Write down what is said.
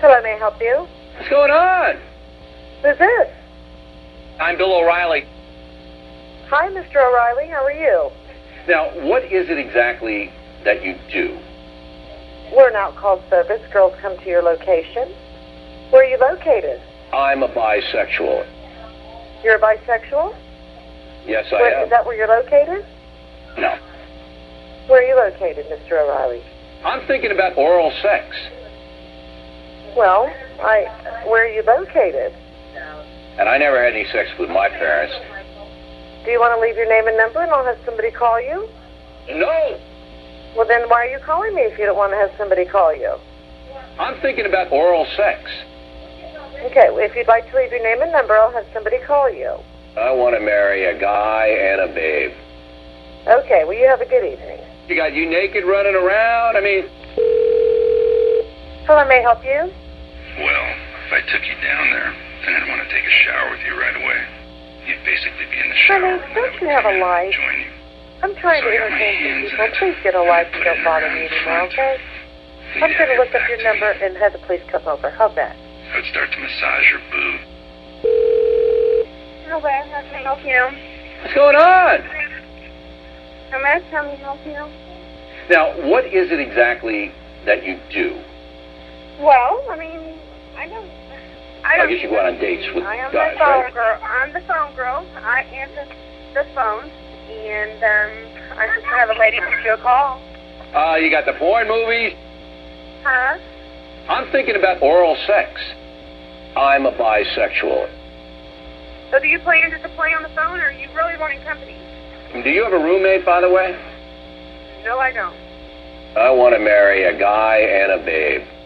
Hello, may I help you? What's going on? Who's this? I'm Bill O'Reilly. Hi, Mr. O'Reilly. How are you? Now, what is it exactly that you do? We're an out-call service. Girls come to your location. Where are you located? I'm a bisexual. You're a bisexual? Yes, I am. Is that where you're located? No. Where are you located, Mr. O'Reilly? I'm thinking about oral sex. Well, where are you located? And I never had any sex with my parents. Do you want to leave your name and number and I'll have somebody call you? No! Well, then why are you calling me if you don't want to have somebody call you? I'm thinking about oral sex. Okay, well, if you'd like to leave your name and number, I'll have somebody call you. I want to marry a guy and a babe. Okay, well, you have a good evening. You got you naked running around? I mean... Hello, may I help you? Well, if I took you down there, then I'd want to take a shower with you right away. You'd basically be in the shower. Honey, don't you have a life? Join you. I'm trying to entertain some people. Please get a life and don't bother me anymore, okay? I'm going to look up your number and have the police come over. How's that? I would start to massage your boob. Hello, how can I help you? What's going on? Hello, how can I help you? Now, what is it exactly that you do? Well, I mean, I don't. I guess you go out on dates with I am guys, the phone right? girl. I'm the phone girl. I answer the phone, and I just have a lady give you a call. You got the porn movies? Huh? I'm thinking about oral sex. I'm a bisexual. So do you plan just to play on the phone, or are you really wanting company? Do you have a roommate, by the way? No, I don't. I want to marry a guy and a babe.